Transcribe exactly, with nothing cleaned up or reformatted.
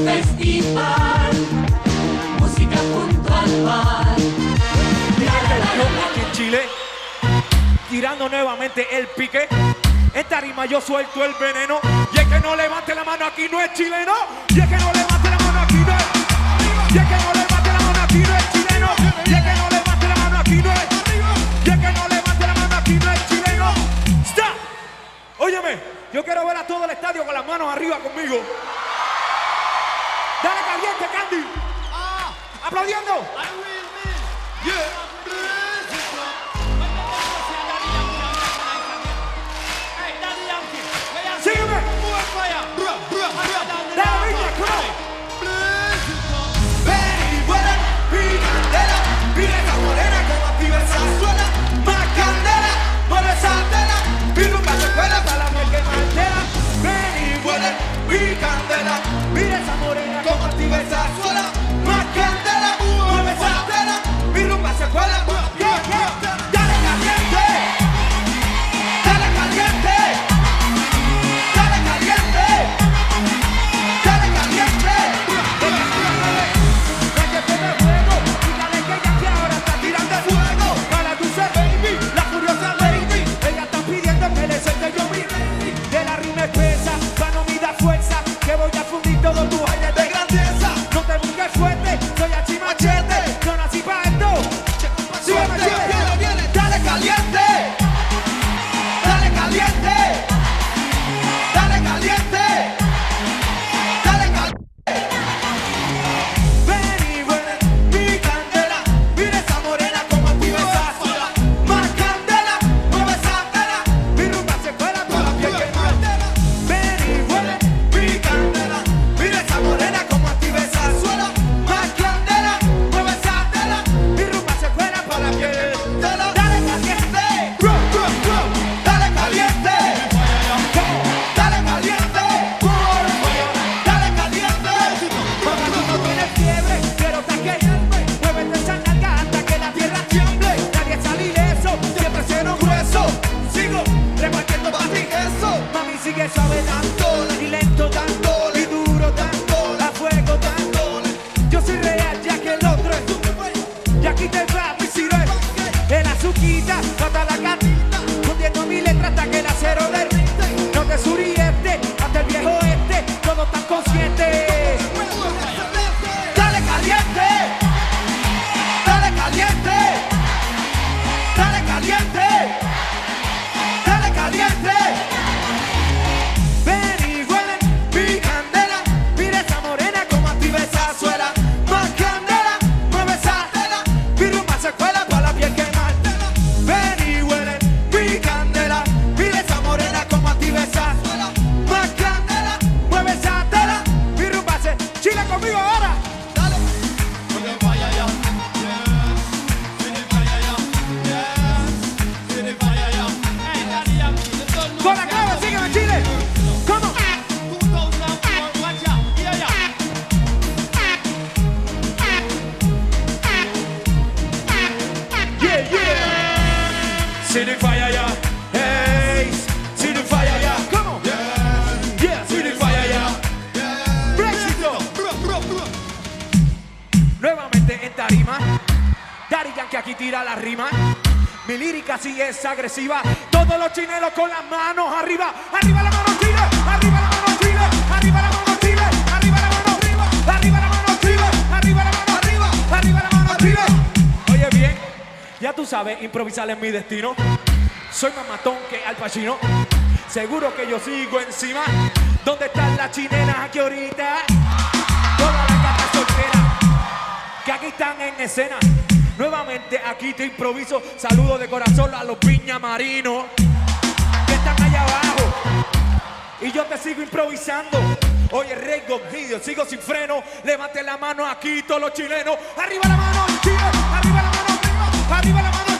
festival, música junto al mar. Aquí en Chile, tirando nuevamente el pique. En tarima yo suelto el veneno. Y el que no levante la mano aquí no es chileno. Y el que no levante la mano aquí no es. Y el que no levante la mano aquí no es chileno. Y el que no levante la mano aquí no es. Y el que no levante la mano aquí no es chileno. ¡Stop! Óyeme, yo quiero ver a todo el estadio con las manos arriba conmigo. Dale caliente, Candy. Aplaudiendo. Sígueme. Dale, Viña, come on. Ven y vuela, mi candela, mira esa morena como activa esa suela. Más candela, mueve esa tela, mi rumba se cuela para la miel que mantela. Ven y vuela, mi candela, mira esa morena como activa esa suela. Más candela, mueve esa tela, mi rumba se cuela. Yeah, yeah. Dale caliente, dale caliente, dale caliente, dale caliente. Todo tu aire de grandeza, no te busques fuerte, soy a Chimachete, no nací pa' esto. Súbeme, Viene, viene, dale caliente, dale caliente, dale caliente, dale caliente. ven y huele mi candela, mira esa morena como activa esa sola. Más candela, mueve esa tela, mi rumba se cuela con la piel que mantela. Ven y huele mi candela, mira esa morena como activa esa suela. Más candela, mueve esa tela, mi rumba se cuela con la piel. Dale caliente, Dale caliente, dale caliente, dale caliente. Porque tú no tienes fiebre, pero te quejarme. Muévete esa nalga hasta que la tierra tiemble. Nadie sale ileso, siempre cero grueso. Sigo repartiendo pa' ti eso. Mami sigue suave dándole, y lento dándole, y duro dándole, a fuego dándole. Yo soy real ya que el otro es. Y aquí te va mi sirena. El azuquita, hasta la gatita, hundiendo mi letra hasta que el acero derrite. No te surieste, hasta el viejo este, todos tan conscientes. Dale caliente, dale caliente, dale caliente, dale caliente. Ven y huele mi candela, mira esa morena como activa esa suela. Más candela, mueve esa tela, mi rumba se cuela pa' la piel que mantela. Ven y huele mi candela, mira esa morena como activa esa suela. Más candela, mueve esa tela, mi rumba se... Chile conmigo ahora. Dale. Con la clave, sígueme Chile. ¿Cómo? Yeah, yeah. City fire, yeah. Hey, city fire, yeah. ¿Cómo? Yeah, city fire, yeah. Brexito. Nuevamente en tarima, Daddy Yankee aquí tira la rima. Mi lírica sí es agresiva. Todos los chinelos con las manos arriba. Arriba la mano Chile, arriba la mano Chile, arriba la mano Chile, arriba la mano arriba, arriba la mano Chile, arriba la mano arriba, arriba la mano Chile. Oye bien, ya tú sabes improvisar en mi destino. Soy más matón que Al Pacino. Seguro que yo sigo encima. ¿Dónde están las chinenas aquí ahorita? Todas las gatas solteras que aquí están en escena. Nuevamente aquí te improviso. Saludo de corazón a los piña marinos que están allá abajo. Y yo te sigo improvisando. Oye, Rey Gogidio, sigo sin freno. Levante la mano aquí todos los chilenos. Arriba la mano, Chile. Arriba la mano, arriba. Arriba la mano.